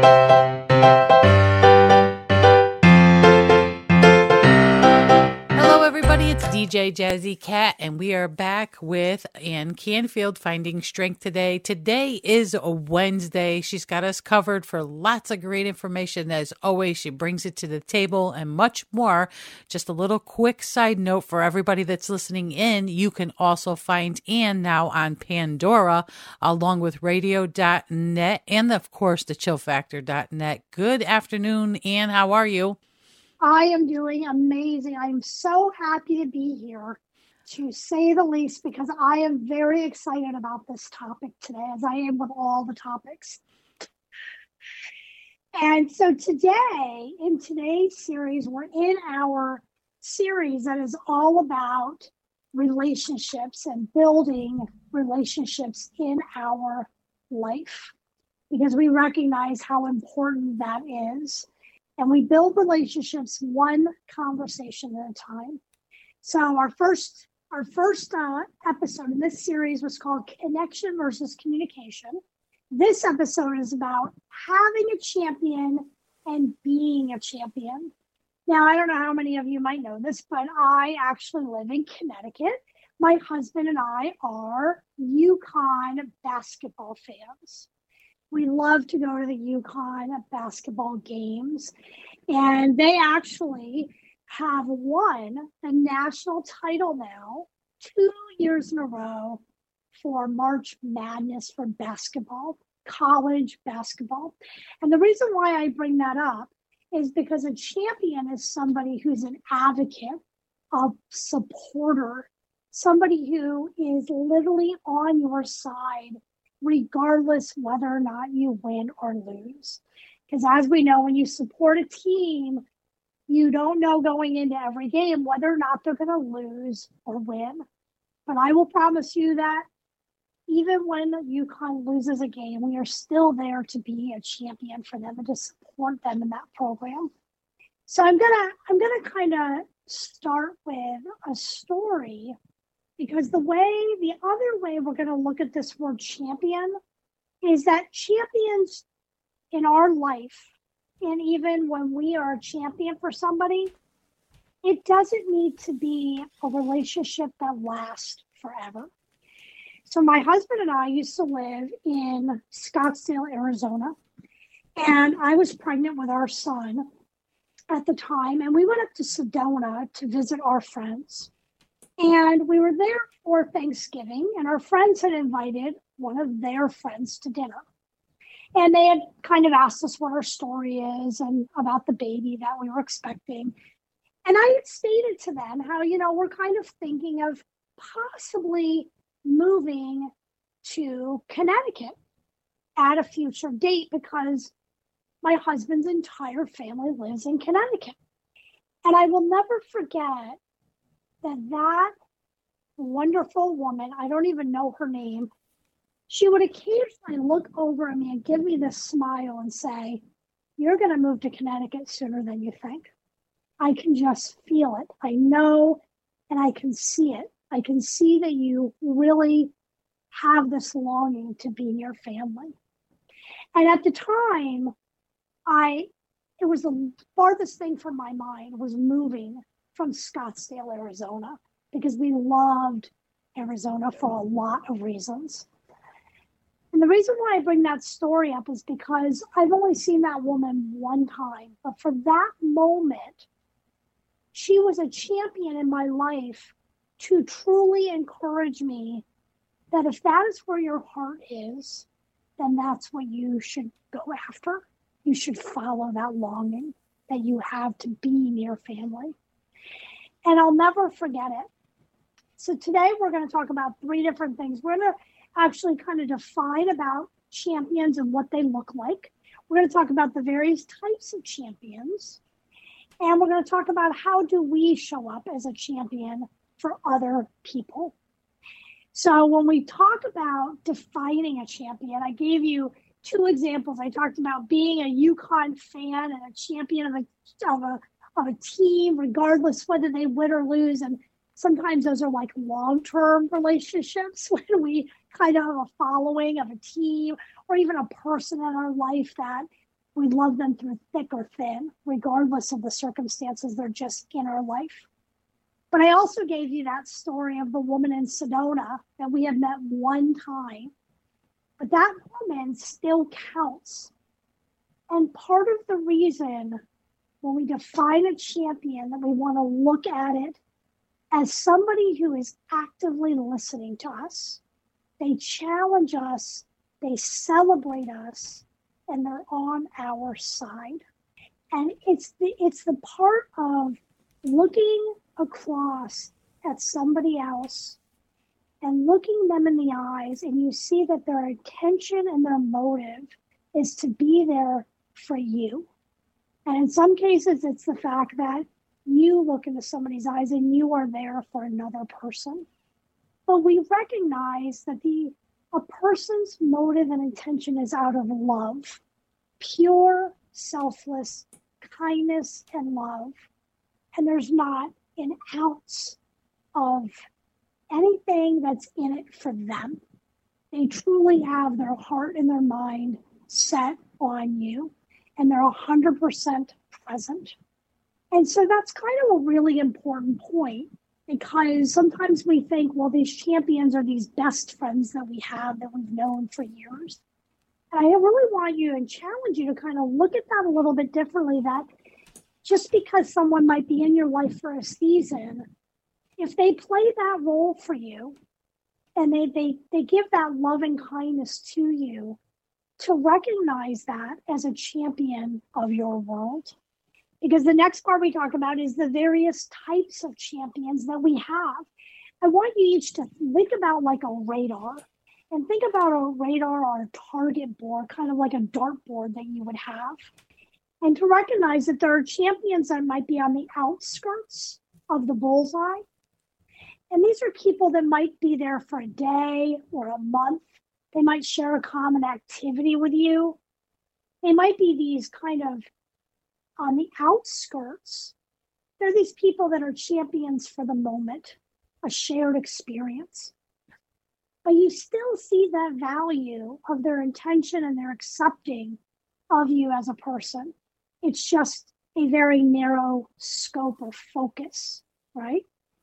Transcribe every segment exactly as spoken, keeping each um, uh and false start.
It's D J Jazzy Cat, and we are back with Ann Canfield finding strength today. Today is a Wednesday. She's got us covered for lots of great information. As always, she brings it to the table and much more. Just a little quick side note for everybody that's listening in. You can also find Ann now on Pandora, along with radio dot net and, of course, the chill factor dot net. Good afternoon, Ann. How are you? I am doing amazing. I am so happy to be here, to say the least, because I am very excited about this topic today, as I am with all the topics. And so today, in today's series, we're in our series that is all about relationships and building relationships in our life, because we recognize how important that is. And we build relationships one conversation at a time. So our first our first uh, episode in this series was called Connection versus Communication. This episode is about having a champion and being a champion. Now, I don't know how many of you might know this, but I actually live in Connecticut. My husband and I are UConn basketball fans. We love to go to the UConn basketball games, and they actually have won the national title now two years in a row for March Madness for basketball, college basketball. And the reason why I bring that up is because a champion is somebody who's an advocate, a supporter, somebody who is literally on your side, regardless whether or not you win or lose. Because as we know, when you support a team, you don't know going into every game whether or not they're going to lose or win. But I will promise you that even when UConn loses a game, we are still there to be a champion for them and to support them in that program. So I'm gonna I'm gonna kind of start with a story, because the way, the other way we're going to look at this word champion is that champions in our life, and even when we are a champion for somebody, it doesn't need to be a relationship that lasts forever. So my husband and I used to live in Scottsdale, Arizona, and I was pregnant with our son at the time, and we went up to Sedona to visit our friends. And we were there for Thanksgiving, and our friends had invited one of their friends to dinner. And they had kind of asked us what our story is and about the baby that we were expecting. And I had stated to them how, you know, we're kind of thinking of possibly moving to Connecticut at a future date because my husband's entire family lives in Connecticut. And I will never forget that that wonderful woman, I don't even know her name, she would occasionally look over at me and give me this smile and say, "You're going to move to Connecticut sooner than you think. I can just feel it. I know, and I can see it. I can see that you really have this longing to be near family." And at the time, I, it was the farthest thing from my mind was moving from Scottsdale, Arizona, because we loved Arizona for a lot of reasons. And the reason why I bring that story up is because I've only seen that woman one time, but for that moment, she was a champion in my life to truly encourage me that if that is where your heart is, then that's what you should go after. You should follow that longing that you have to be near family. And I'll never forget it. So today we're going to talk about three different things. We're going to actually kind of define about champions and what they look like. We're going to talk about the various types of champions. And we're going to talk about how do we show up as a champion for other people. So when we talk about defining a champion, I gave you two examples. I talked about being a UConn fan and a champion of a, of a of a team, regardless whether they win or lose. And sometimes those are like long-term relationships when we kind of have a following of a team or even a person in our life that We love them through thick or thin, regardless of the circumstances they're just in our life. But I also gave you that story of the woman in Sedona that we have met one time. But that woman still counts. And part of the reason when we define a champion that we want to look at it as somebody who is actively listening to us, they challenge us, they celebrate us, and they're on our side. And it's the it's the part of looking across at somebody else and looking them in the eyes, and you see that their intention and their motive is to be there for you. And in some cases, it's the fact that you look into somebody's eyes and you are there for another person. But we recognize that the a person's motive and intention is out of love, pure, selfless kindness and love. And there's not an ounce of anything that's in it for them. They truly have their heart and their mind set on you, and they're one hundred percent present. And so that's kind of a really important point, because sometimes we think, well, these champions are these best friends that we have that we've known for years. And I really want you and challenge you to kind of look at that a little bit differently, that just because someone might be in your life for a season, if they play that role for you and they, they, they give that love and kindness to you, to recognize that as a champion of your world. Because the next part we talk about is the various types of champions that we have. I want you each to think about like a radar, and think about a radar or a target board, kind of like a dartboard that you would have. And to recognize that there are champions that might be on the outskirts of the bullseye. And these are people that might be there for a day or a month. They might share a common activity with you. They might be these kind of on the outskirts. They're these people that are champions for the moment, a shared experience. But you still see that value of their intention and their accepting of you as a person. It's just a very narrow scope or focus, right?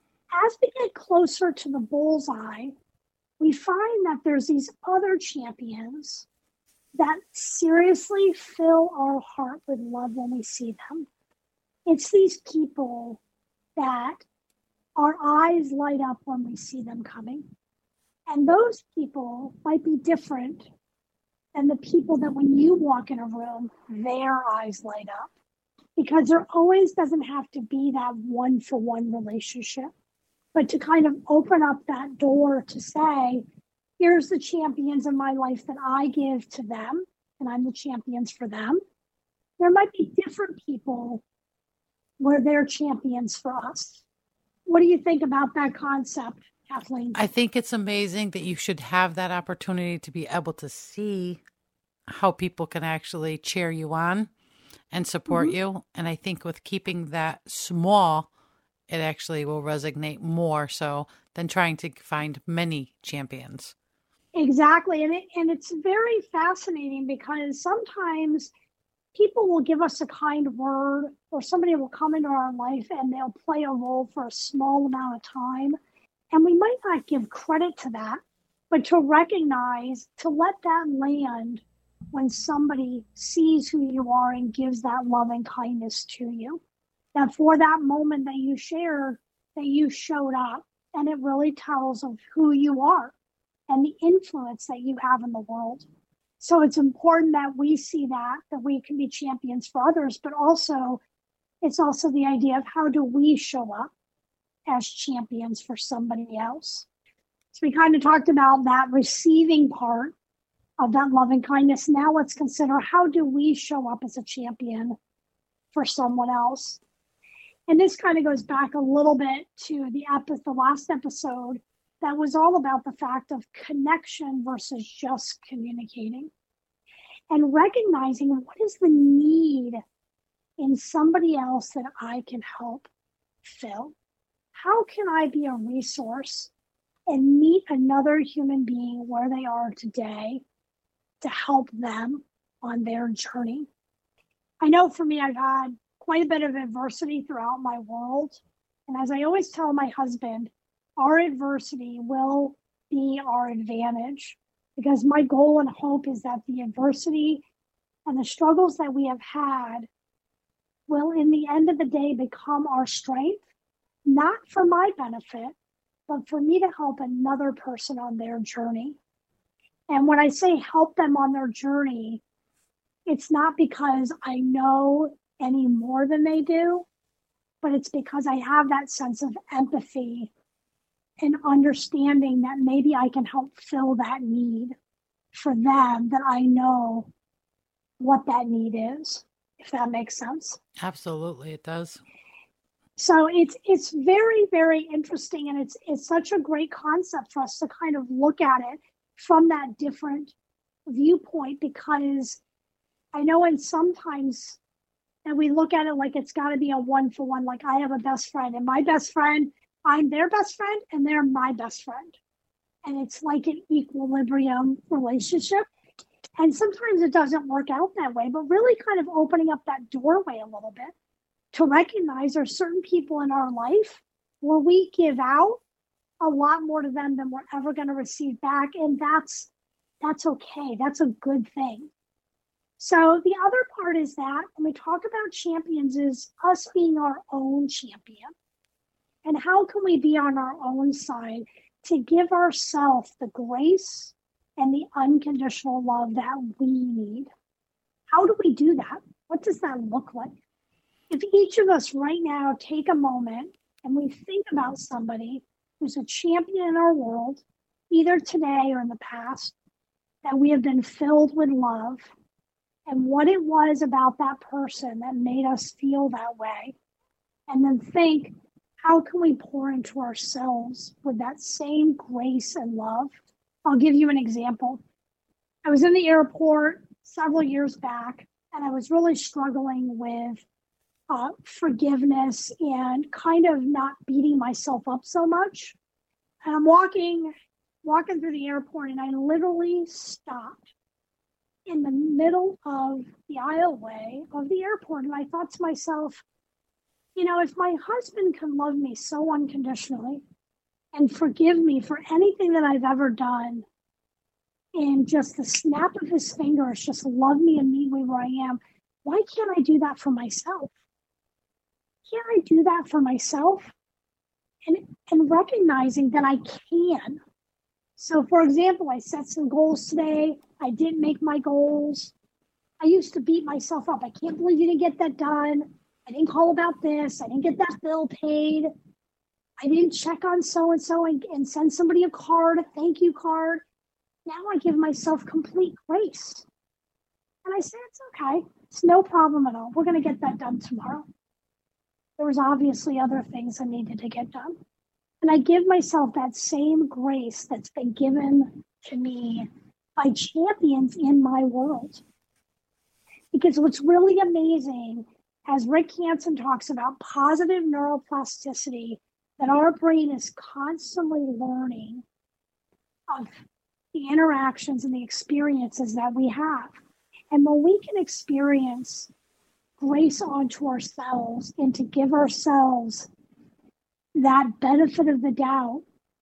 As we get closer to the bullseye, we find that there's these other champions that seriously fill our heart with love when we see them. It's these people that our eyes light up when we see them coming. And those people might be different than the people that when you walk in a room, their eyes light up. Because there always doesn't have to be that one-for-one relationship, but to kind of open up that door to say, here's the champions in my life that I give to them, and I'm the champions for them. There might be different people where they're champions for us. What do you think about that concept, Kathleen? I think it's amazing that you should have that opportunity to be able to see how people can actually cheer you on and support mm-hmm. you. And I think with keeping that small, it actually will resonate more so than trying to find many champions. Exactly. And it, and it's very fascinating because sometimes people will give us a kind word, or somebody will come into our life and they'll play a role for a small amount of time. And we might not give credit to that, but to recognize, to let that land when somebody sees who you are and gives that love and kindness to you. That for that moment that you shared, that you showed up, and it really tells of who you are and the influence that you have in the world. So it's important that we see that, that we can be champions for others, but also it's also the idea of how do we show up as champions for somebody else. So we kind of talked about that receiving part of that love and kindness. Now let's consider, how do we show up as a champion for someone else? And this kind of goes back a little bit to the epi- the last episode that was all about the fact of connection versus just communicating, and recognizing what is the need in somebody else that I can help fill. How can I be a resource and meet another human being where they are today to help them on their journey? I know for me, I've had quite a bit of adversity throughout my world. And as I always tell my husband, our adversity will be our advantage, because my goal and hope is that the adversity and the struggles that we have had will, in the end of the day, become our strength, not for my benefit, but for me to help another person on their journey. And when I say help them on their journey, it's not because I know any more than they do, but it's because I have that sense of empathy and understanding that maybe I can help fill that need for them, that I know what that need is, if that makes sense. Absolutely, it does. So it's it's very, very interesting, and it's it's such a great concept for us to kind of look at it from that different viewpoint, because I know in sometimes and we look at it like it's got to be a one for one, like I have a best friend and my best friend, I'm their best friend and they're my best friend. And it's like an equilibrium relationship. And sometimes it doesn't work out that way, but really kind of opening up that doorway a little bit to recognize there's certain people in our life where we give out a lot more to them than we're ever going to receive back. And that's that's okay. That's a good thing. So the other part is that when we talk about champions is us being our own champion. And how can we be on our own side to give ourselves the grace and the unconditional love that we need? How do we do that? What does that look like? If each of us right now take a moment and we think about somebody who's a champion in our world, either today or in the past, that we have been filled with love, and what it was about that person that made us feel that way. And then think, how can we pour into ourselves with that same grace and love? I'll give you an example. I was in the airport several years back, and I was really struggling with uh, forgiveness and kind of not beating myself up so much. And I'm walking, walking through the airport, and I literally stopped in the middle of the aisleway of the airport. And I thought to myself, you know, if my husband can love me so unconditionally and forgive me for anything that I've ever done, and just the snap of his fingers, just love me and meet me where I am, why can't I do that for myself? Can't I do that for myself? And, and recognizing that I can. So, for example, I set some goals today. I didn't make my goals. I used to beat myself up. I can't believe you didn't get that done. I didn't call about this. I didn't get that bill paid. I didn't check on so-and-so and, and send somebody a card, a thank you card. Now I give myself complete grace. And I say, it's okay. It's no problem at all. We're going to get that done tomorrow. There was obviously other things I needed to get done. And I give myself that same grace that's been given to me by champions in my world. Because what's really amazing, as Rick Hanson talks about positive neuroplasticity, that our brain is constantly learning of the interactions and the experiences that we have. And when we can experience grace onto ourselves and to give ourselves that benefit of the doubt,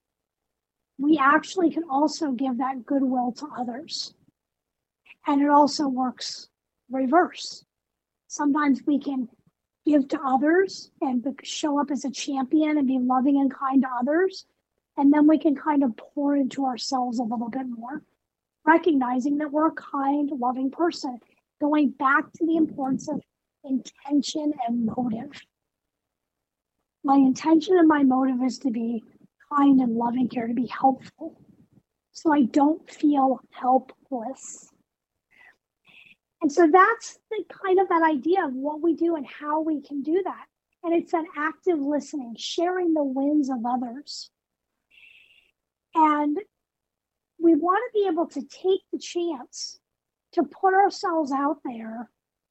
we actually can also give that goodwill to others. And it also works reverse. Sometimes we can give to others and show up as a champion and be loving and kind to others. And then we can kind of pour into ourselves a little bit more, recognizing that we're a kind, loving person. Going back to the importance of intention and motive. My intention and my motive is to be kind and loving here, to be helpful, so I don't feel helpless. And so that's the kind of that idea of what we do and how we can do that. And it's an active listening, sharing the wins of others. And we want to be able to take the chance to put ourselves out there,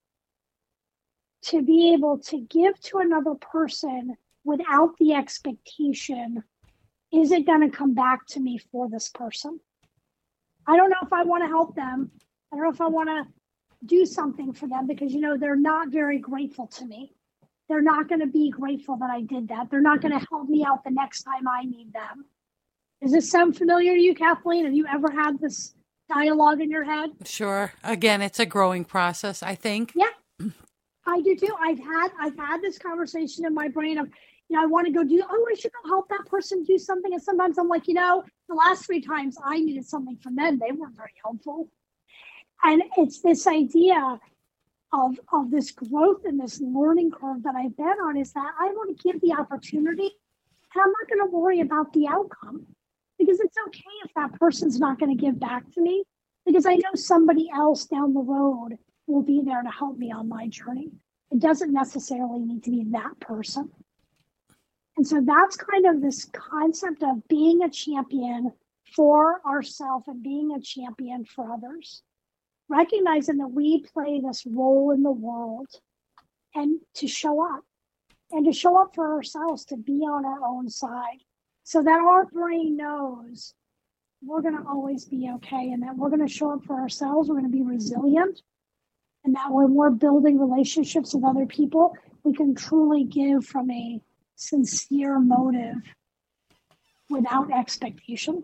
to be able to give to another person without the expectation, is it going to come back to me for this person? I don't know if I want to help them. I don't know if I want to do something for them because, you know, they're not very grateful to me. They're not going to be grateful that I did that. They're not going to help me out the next time I need them. Does this sound familiar to you, Kathleen? Have you ever had this dialogue in your head? Sure. Again, it's a growing process, I think. Yeah, I do too. I've had I've had this conversation in my brain of, you know, I want to go do, oh, I should go help that person do something. And sometimes I'm like, you know, the last three times I needed something from them, they weren't very helpful. And it's this idea of, of this growth and this learning curve that I've been on is that I want to give the opportunity and I'm not going to worry about the outcome because it's okay if that person's not going to give back to me because I know somebody else down the road will be there to help me on my journey. It doesn't necessarily need to be that person. And so that's kind of this concept of being a champion for ourselves and being a champion for others. Recognizing that we play this role in the world and to show up and to show up for ourselves, to be on our own side so that our brain knows we're going to always be okay and that we're going to show up for ourselves. We're going to be resilient. And that when we're building relationships with other people, we can truly give from a sincere motive without expectation.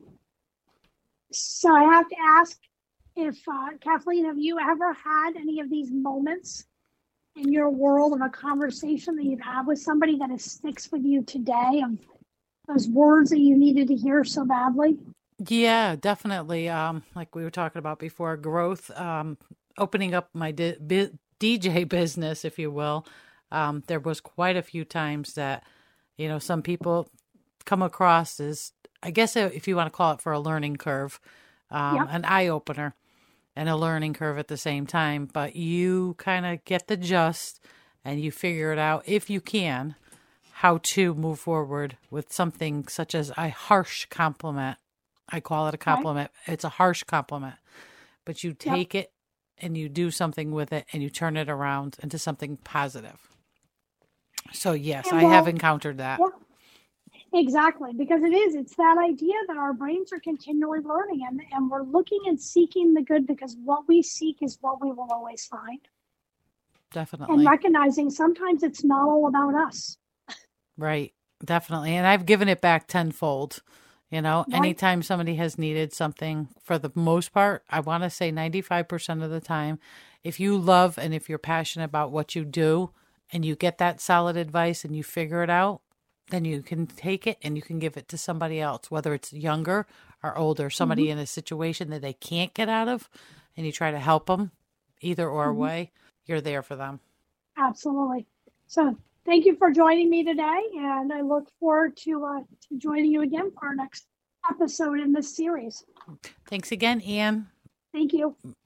So I have to ask if, uh, Kathleen, have you ever had any of these moments in your world of a conversation that you've had with somebody that it sticks with you today, of those words that you needed to hear so badly? Yeah, definitely. Um, like we were talking about before, growth, um, opening up my D-, B- D J business, if you will. Um, there was quite a few times that, you know, some people come across as, I guess, if you want to call it for a learning curve, um, yep. an eye opener and a learning curve at the same time. But you kind of get the gist and you figure it out, if you can, how to move forward with something such as a harsh compliment. I call it a compliment. Right. It's a harsh compliment, but you take yep. it and you do something with it and you turn it around into something positive. So yes, well, I have encountered that. Yeah, exactly, because it is. It's that idea that our brains are continually learning and, and we're looking and seeking the good because what we seek is what we will always find. Definitely. And recognizing sometimes it's not all about us. Right, definitely. And I've given it back tenfold. You know, right. Anytime somebody has needed something, for the most part, I want to say ninety-five percent of the time, if you love and if you're passionate about what you do and you get that solid advice and you figure it out, then you can take it and you can give it to somebody else, whether it's younger or older, somebody mm-hmm. in a situation that they can't get out of, and you try to help them either or mm-hmm. way, you're there for them. Absolutely. So thank you for joining me today, and I look forward to, uh, to joining you again for our next episode in this series. Thanks again, Anne. Thank you.